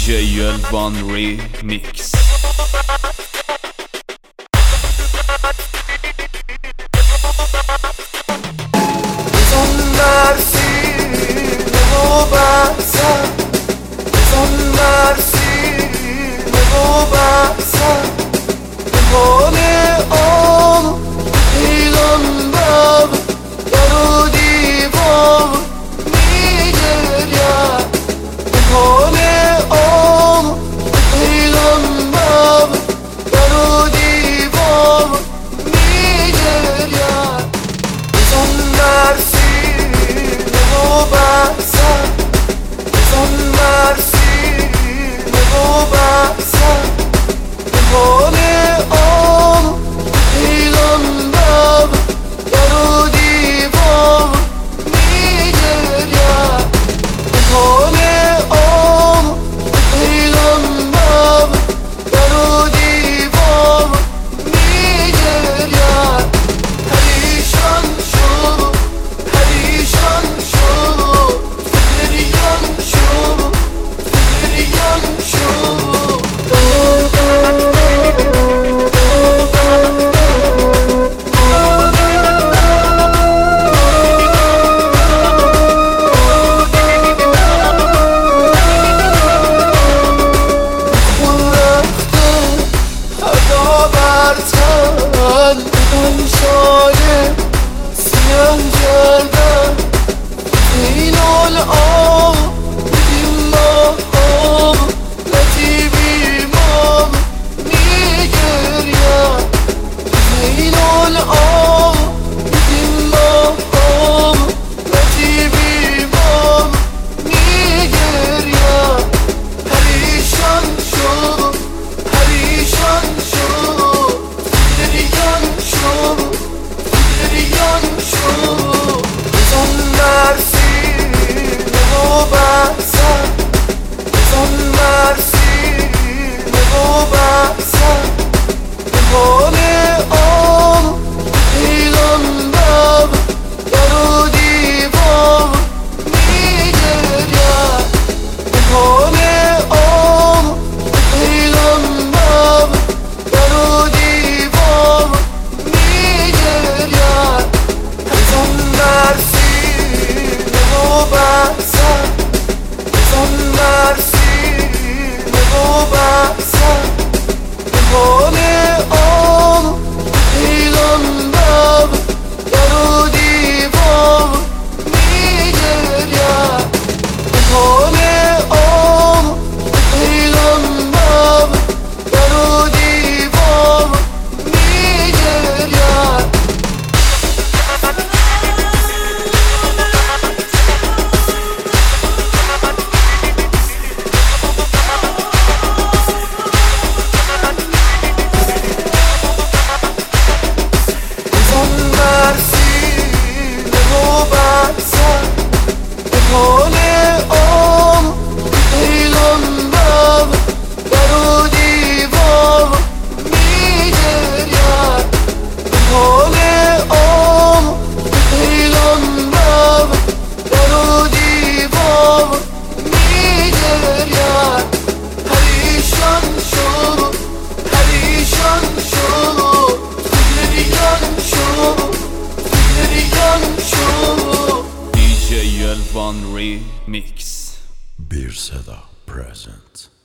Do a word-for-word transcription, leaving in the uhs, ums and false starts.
J Elvan Remix. بزن مرسی نگو بحثم بزن مرسی نگو بحثم به حال آن ایلان بب در و دیوار میگریم به حال آن ایلان بب در و دیوار میگریم بزن مرسی نگو بحثم بزن مرسی نگو بحثم به حال آن ایلان بب در و دیوار میگریم به حال آن ایلان بب در و دیوار میگریم پریشان شد پریشان شد فکریان شد فکریان شد من شاله سیاه کردم این الان بدیم ما هم نتیبی ما میگریم این الان بدیم ما هم نتیبی ما میگریم پریشان شد پریشان شد فکریان شد فکریان شد بزن مرسی نگو بحثم بزن مرسی نگو بحثم به حال آن ایلان بب در و دیوار میگریم به حال آن ایلان بب در و دیوار میگریم بزن مرسی نگو بحثم بزن مرسی نگو بحثم به حال آن ایلان بب در و دیوار میگریم به حال آن ایلان بب در و دیوار میگریم بزن مرسی نگو بحثم به حال آن ایلان بب در و دیوار میگریم به حال آن ایلان بب در و دیوار میگریم پریشان شد پریشان شد فکریان شد فکریان شد دی جی Elvan Remix. Bir Seda present.